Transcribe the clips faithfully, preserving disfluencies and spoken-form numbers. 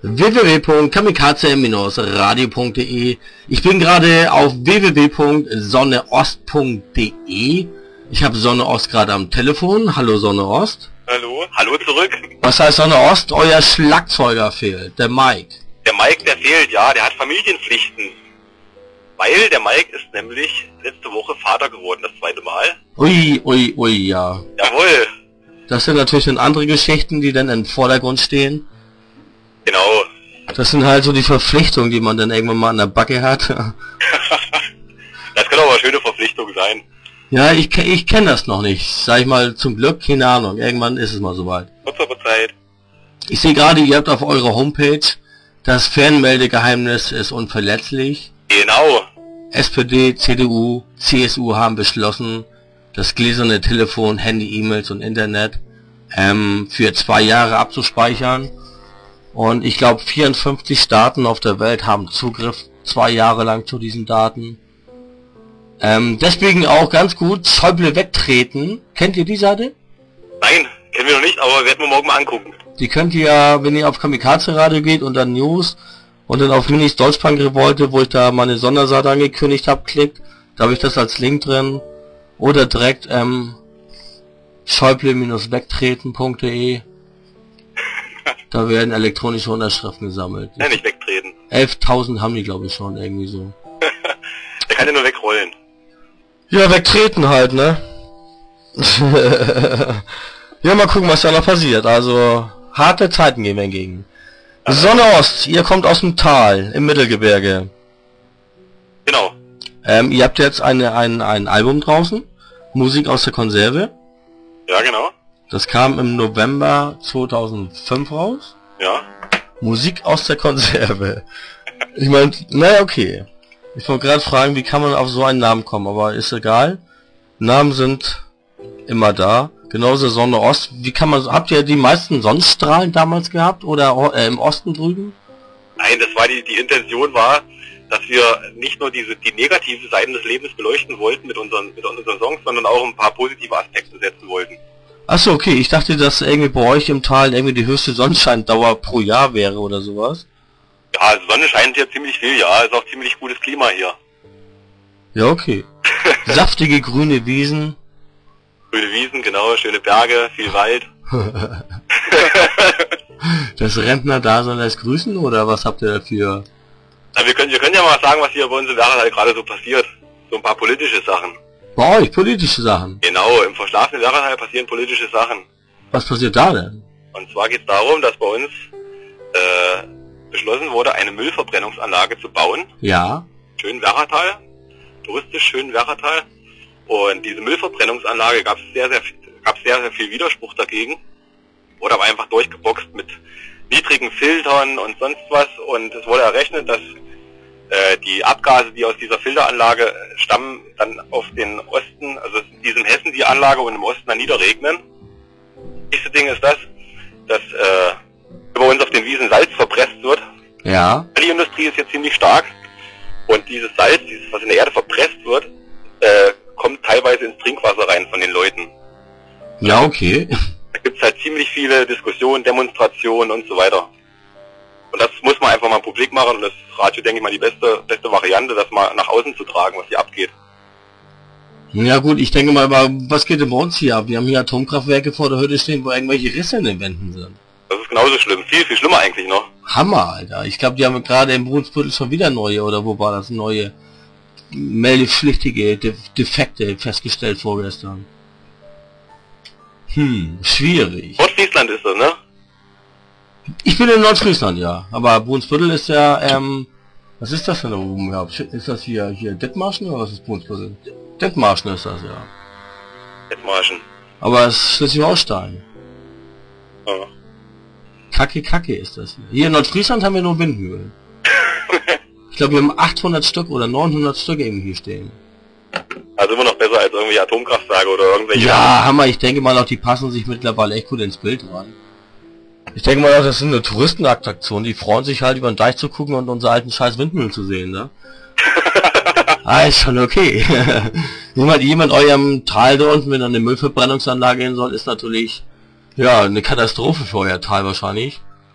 w w w punkt kamikaze radio punkt de. Ich bin gerade auf w w w punkt sonneost punkt de. Ich habe Sonne Ost gerade am Telefon. Hallo Sonne Ost. Hallo, hallo zurück. Was heißt Sonne Ost? Euer Schlagzeuger fehlt, der Mike. Der Mike, der fehlt, ja, der hat Familienpflichten. Weil der Mike ist nämlich letzte Woche Vater geworden, das zweite Mal. Ui, ui, ui, ja. Jawohl. Das sind natürlich dann andere Geschichten, die dann im Vordergrund stehen. Genau. Das sind halt so die Verpflichtungen, die man dann irgendwann mal an der Backe hat. Das kann aber eine schöne Verpflichtung sein. Ja, ich, ich kenne das noch nicht. Sag ich mal, zum Glück, keine Ahnung. Irgendwann ist es mal soweit. Kurz aber Zeit. Ich sehe gerade, ihr habt auf eurer Homepage, das Fernmeldegeheimnis ist unverletzlich. Genau. S P D, C D U, C S U haben beschlossen, das gläserne Telefon, Handy, E-Mails und Internet ähm, für zwei Jahre abzuspeichern. Und ich glaube, vierundfünfzig Staaten auf der Welt haben Zugriff zwei Jahre lang zu diesen Daten. Ähm, deswegen auch ganz gut, Schäuble wegtreten. Kennt ihr die Seite? Nein, kennen wir noch nicht, aber werden wir morgen mal angucken. Die könnt ihr ja, wenn ihr auf Kamikaze Radio geht und dann News und dann auf Minis Deutschpunk Revolte, wo ich da meine Sonderseite angekündigt habe, klickt, da habe ich das als Link drin. Oder direkt ähm, schäuble wegtreten punkt de. Da werden elektronische Unterschriften gesammelt. Ja, nicht wegtreten. elftausend haben die, glaube ich, schon, irgendwie so. Der kann ja nur wegrollen. Ja, wegtreten halt, ne? Ja, mal gucken, was da noch passiert. Also, harte Zeiten gehen wir entgegen. Sonne Ost, ihr kommt aus dem Tal, im Mittelgebirge. Genau. Ähm, ihr habt jetzt eine, ein, ein Album draußen, Musik aus der Konserve. Ja, genau. Das kam im November zweitausendfünf raus. Ja. Musik aus der Konserve. Ich meine, naja, okay. Ich wollte gerade fragen, wie kann man auf so einen Namen kommen, aber ist egal. Namen sind immer da. Genauso Sonne Ost. Wie kann man, habt ihr die meisten Sonnenstrahlen damals gehabt oder äh, im Osten drüben? Nein, das war die, die Intention war, dass wir nicht nur diese, die negative Seiten des Lebens beleuchten wollten mit unseren, mit unseren Songs, sondern auch ein paar positive Aspekte setzen wollten. Achso, okay. Ich dachte, dass irgendwie bei euch im Tal irgendwie die höchste Sonnenscheindauer pro Jahr wäre oder sowas. Ja, also Sonne scheint hier ziemlich viel, ja. Ist auch ziemlich gutes Klima hier. Ja, okay. Saftige grüne Wiesen. Grüne Wiesen, genau. Schöne Berge, viel Wald. Das Rentner-Dasein lässt grüßen, oder was habt ihr dafür? Na, wir können, wir können ja mal sagen, was hier bei uns in Werratal gerade so passiert. So ein paar politische Sachen. Bei euch, politische Sachen? Genau, im verschlafenen Werratal passieren politische Sachen. Was passiert da denn? Und zwar geht es darum, dass bei uns äh, beschlossen wurde, eine Müllverbrennungsanlage zu bauen. Ja. Schön Werratal, touristisch schön Werratal. Und diese Müllverbrennungsanlage gab es sehr, sehr, gab sehr, sehr viel Widerspruch dagegen. Wurde aber einfach durchgeboxt mit niedrigen Filtern und sonst was. Und es wurde errechnet, dass äh, die Abgase, die aus dieser Filteranlage stammen, dann auf den Osten, also in diesem Hessen die Anlage und im Osten dann niederregnen. Das nächste Ding ist das, dass äh, bei uns auf den Wiesen Salz verpresst wird. Ja. Die Industrie ist jetzt ziemlich stark. Und dieses Salz, dieses, was in der Erde verpresst wird, äh, kommt teilweise ins Trinkwasser rein von den Leuten. Ja, okay. Da gibt's halt ziemlich viele Diskussionen, Demonstrationen und so weiter. Und das muss man einfach mal publik machen und das Radio, denke ich mal, die beste beste Variante, das mal nach außen zu tragen, was hier abgeht. Ja gut, ich denke mal, aber was geht denn bei uns hier ab? Wir haben hier Atomkraftwerke vor der Hütte stehen, wo irgendwelche Risse in den Wänden sind. Das ist genauso schlimm, viel, viel schlimmer eigentlich noch. Hammer, Alter. Ich glaube, die haben gerade im Brunsbüttel schon wieder neue, oder wo war das, neue meldepflichtige De Defekte festgestellt vorgestern. Hm, schwierig. Nordfriesland ist das, ne? Ich bin in Nordfriesland, ja. Aber Brunsbüttel ist ja, ähm, was ist das denn da oben überhaupt? Ist das hier, hier Dithmarschen oder was ist Brunsbüttel? Dithmarschen ist das, ja. Dithmarschen. Aber es ist Schleswig-Holstein. Ja. Kacke, Kacke ist das hier. Hier in Nordfriesland haben wir nur Windmühlen. Ich glaube, wir haben achthundert Stück oder neunhundert Stück eben hier stehen. Also immer noch besser als irgendwie Atomkraftwerke oder irgendwelche... Ja, Hammer, ich denke mal auch, die passen sich mittlerweile echt gut ins Bild rein. Ich denke mal auch, das sind eine Touristenattraktion, die freuen sich halt über den Deich zu gucken und unsere alten scheiß Windmühlen zu sehen, ne? Ah, ist schon okay. Jemand, jemand eurem Tal da unten, wenn er eine Müllverbrennungsanlage hin soll, ist natürlich, ja, eine Katastrophe für euer Tal wahrscheinlich.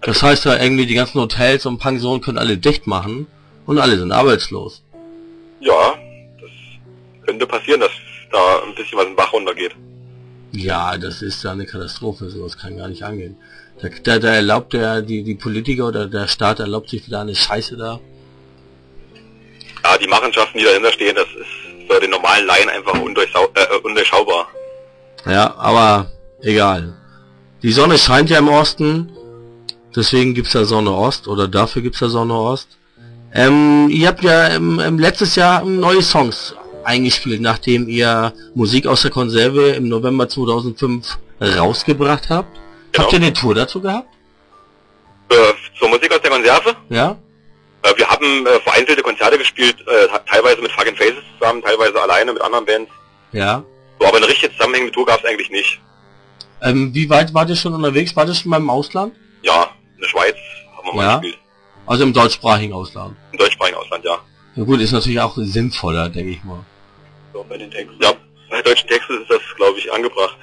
Das heißt ja irgendwie, die ganzen Hotels und Pensionen können alle dicht machen und alle sind arbeitslos. Ja, das könnte passieren, dass da ein bisschen was im Bach runtergeht. Ja, das ist ja eine Katastrophe, sowas kann gar nicht angehen. Da, da, da erlaubt der, die, die Politiker oder der Staat erlaubt sich wieder eine Scheiße da. Ja, die Machenschaften, die dahinter stehen, das ist für den normalen Laien einfach undurchschau äh, undurchschaubar. Ja, aber egal. Die Sonne scheint ja im Osten, deswegen gibt's da Sonne Ost, oder dafür gibt's da Sonne Ost. Ähm, ihr habt ja im, im letztes Jahr neue Songs eingespielt, nachdem ihr Musik aus der Konserve im November zweitausendfünf rausgebracht habt. Genau. Habt ihr eine Tour dazu gehabt? Äh, zur Musik aus der Konserve? Ja? Äh, wir haben äh, vereinzelte Konzerte gespielt, äh, teilweise mit Fucking Faces zusammen, teilweise alleine mit anderen Bands. Ja. So, aber eine richtige zusammenhängende Tour gab's eigentlich nicht. Ähm, wie weit wart ihr schon unterwegs? Wart ihr schon mal im Ausland? Ja, in der Schweiz haben wir mal Ja. gespielt. Also im deutschsprachigen Ausland. Im deutschsprachigen Ausland, ja. Ja gut, ist natürlich auch sinnvoller, denke ich mal. So, bei den Texten. Ja, bei deutschen Texten ist das, glaube ich, angebracht.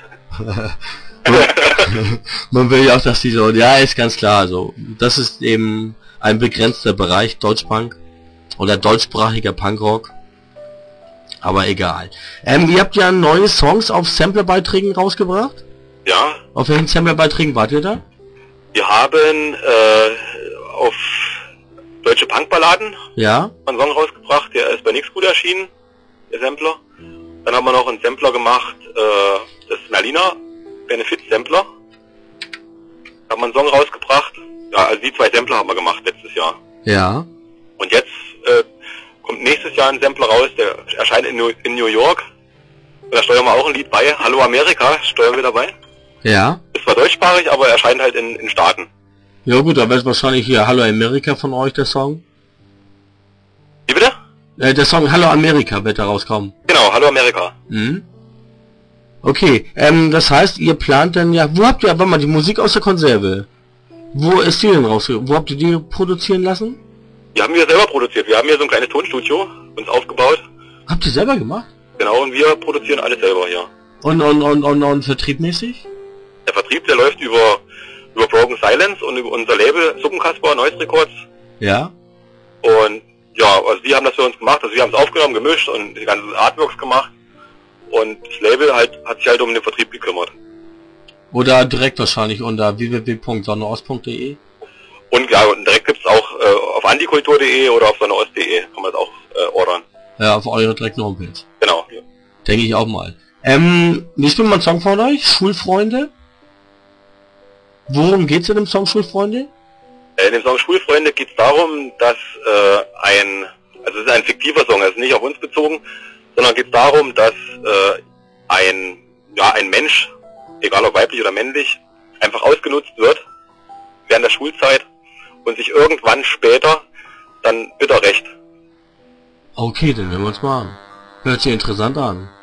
Man will ja auch, dass die so, ja, ist ganz klar, also das ist eben ein begrenzter Bereich, Deutschpunk oder deutschsprachiger Punkrock, aber egal. Ähm, ihr habt ja neue Songs auf Samplerbeiträgen rausgebracht? Ja, Auf welchen Samplerbeiträgen wart ihr da? wir haben äh, auf deutsche Punkballaden Ja, einen Song rausgebracht, der ist bei Nix gut erschienen, der Sampler. Dann haben wir noch einen Sampler gemacht, äh, das ist Merliner Benefit Sampler. Da haben wir einen Song rausgebracht. Ja, also die zwei Sampler haben wir gemacht letztes Jahr. ja, Und jetzt äh, kommt nächstes Jahr ein Sampler raus, der erscheint in New, in New York. Und da steuern wir auch ein Lied bei. Hallo Amerika steuern wir dabei. ja. Ist zwar deutschsprachig, aber erscheint halt in, in Staaten. Ja gut, da wird wahrscheinlich hier Hallo Amerika von euch, der Song. Wie bitte? Äh, der Song Hallo Amerika wird da rauskommen. Genau, Hallo Amerika. Mhm. Okay, ähm, das heißt, ihr plant dann ja, wo habt ihr aber mal die Musik aus der Konserve? Wo ist die denn raus? Wo habt ihr die produzieren lassen? Die haben wir selber produziert. Wir haben hier so ein kleines Tonstudio uns aufgebaut. Habt ihr selber gemacht? Genau, und wir produzieren alles selber hier. Und, und, und, und, und vertriebmäßig? Der Vertrieb, der läuft über, über Broken Silence und über unser Label Suppenkasper, Noise Records. Ja. Und ja, also die haben das für uns gemacht. Also wir haben es aufgenommen, gemischt und die ganzen Artworks gemacht. Und das Label halt hat sich halt um den Vertrieb gekümmert. Oder direkt wahrscheinlich unter w w w punkt sonneost punkt de? Und ja, und direkt gibt's auch äh, auf antikultur punkt de oder auf sonneost punkt de kann man das auch äh, ordern. Ja, auf eure direkten Homepage. Genau. Ja. Denke ich auch mal. Ähm, wir spielen mal einen Song von euch, Schulfreunde. Worum geht's in dem Song Schulfreunde? In dem Song Schulfreunde geht es darum, dass äh, ein, also es ist ein fiktiver Song, also nicht auf uns bezogen, sondern geht es darum, dass äh, ein, ja, ein Mensch, egal ob weiblich oder männlich, einfach ausgenutzt wird während der Schulzeit und sich irgendwann später dann bitter rächt. Okay, dann hören wir uns mal an. Hört sich interessant an.